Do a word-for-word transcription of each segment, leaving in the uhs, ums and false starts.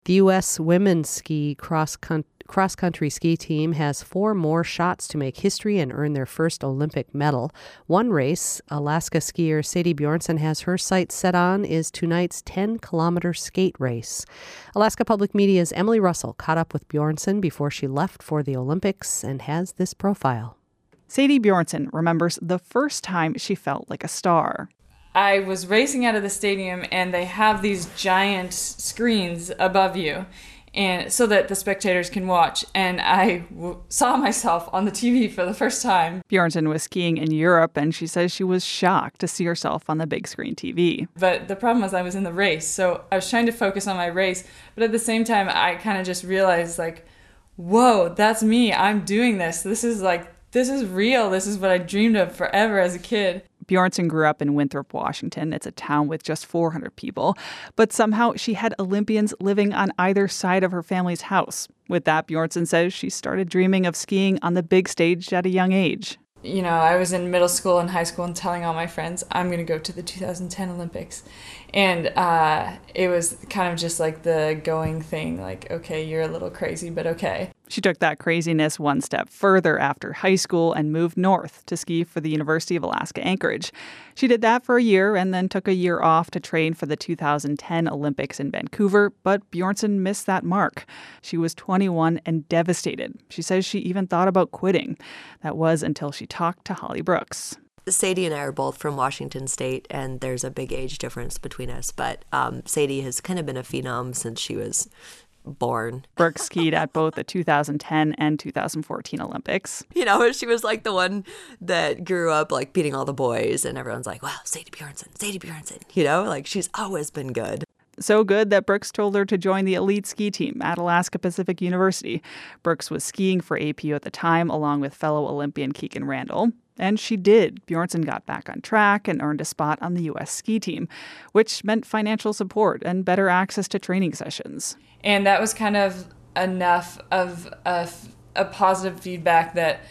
The U S women's ski cross country cross-country ski team has four more shots to make history and earn their first Olympic medal. One race Alaska skier Sadie Bjornson has her sights set on is tonight's ten-kilometer skate race. Alaska Public Media's Emily Russell caught up with Bjornson before she left for the Olympics and has this profile. Sadie Bjornson remembers the first time she felt like a star. I was racing out of the stadium, and they have these giant screens above you, and so that the spectators can watch. And I w- saw myself on the T V for the first time. Bjornson was skiing in Europe, and she says she was shocked to see herself on the big screen T V. But the problem was I was in the race, so I was trying to focus on my race. But at the same time, I kind of just realized, like, whoa, that's me. I'm doing this. This is like, this is real. This is what I dreamed of forever as a kid. Bjornson grew up in Winthrop, Washington. It's a town with just four hundred people. But somehow she had Olympians living on either side of her family's house. With that, Bjornson says she started dreaming of skiing on the big stage at a young age. You know, I was in middle school and high school and telling all my friends, I'm going to go to the two thousand ten Olympics. And uh, it was kind of just like the going thing, like, okay, you're a little crazy, but okay. She took that craziness one step further after high school and moved north to ski for the University of Alaska Anchorage. She did that for a year and then took a year off to train for the two thousand ten Olympics in Vancouver, but Bjornson missed that mark. She was twenty-one and devastated. She says she even thought about quitting. That was until she talked to Holly Brooks. Sadie and I are both from Washington State, and there's a big age difference between us. But um, Sadie has kind of been a phenom since she was born. Brooks skied at both the two thousand ten and two thousand fourteen Olympics. You know, she was like the one that grew up like beating all the boys, and everyone's like, wow, Sadie Bjornson, Sadie Bjornson. You know, like she's always been good. So good that Brooks told her to join the elite ski team at Alaska Pacific University. Brooks was skiing for A P U at the time, along with fellow Olympian Keegan Randall. And she did. Bjornson got back on track and earned a spot on the U S ski team, which meant financial support and better access to training sessions. And that was kind of enough of a, a positive feedback that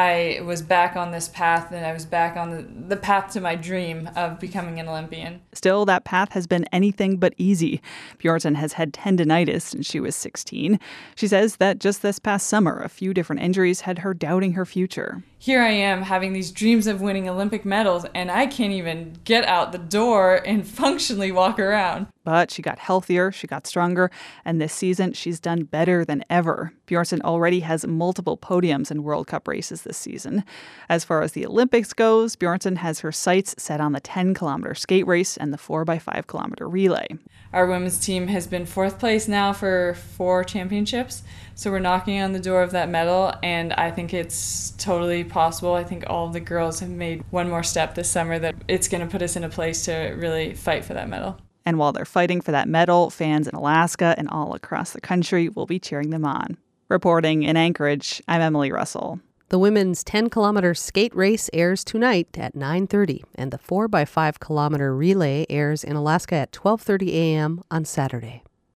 I was back on this path, and I was back on the, the path to my dream of becoming an Olympian. Still, that path has been anything but easy. Bjornson has had tendinitis since she was sixteen. She says that just this past summer, a few different injuries had her doubting her future. Here I am having these dreams of winning Olympic medals, and I can't even get out the door and functionally walk around. But she got healthier, she got stronger, and this season she's done better than ever. Bjornson already has multiple podiums in World Cup races this season. As far as the Olympics goes, Bjornson has her sights set on the ten-kilometer skate race and the four by five kilometer relay. Our women's team has been fourth place now for four championships, so we're knocking on the door of that medal, and I think it's totally possible. I think all of the girls have made one more step this summer that it's going to put us in a place to really fight for that medal. And while they're fighting for that medal, fans in Alaska and all across the country will be cheering them on. Reporting in Anchorage, I'm Emily Russell. The women's ten-kilometer skate race airs tonight at nine thirty, and the four by five kilometer relay airs in Alaska at twelve thirty a.m. on Saturday.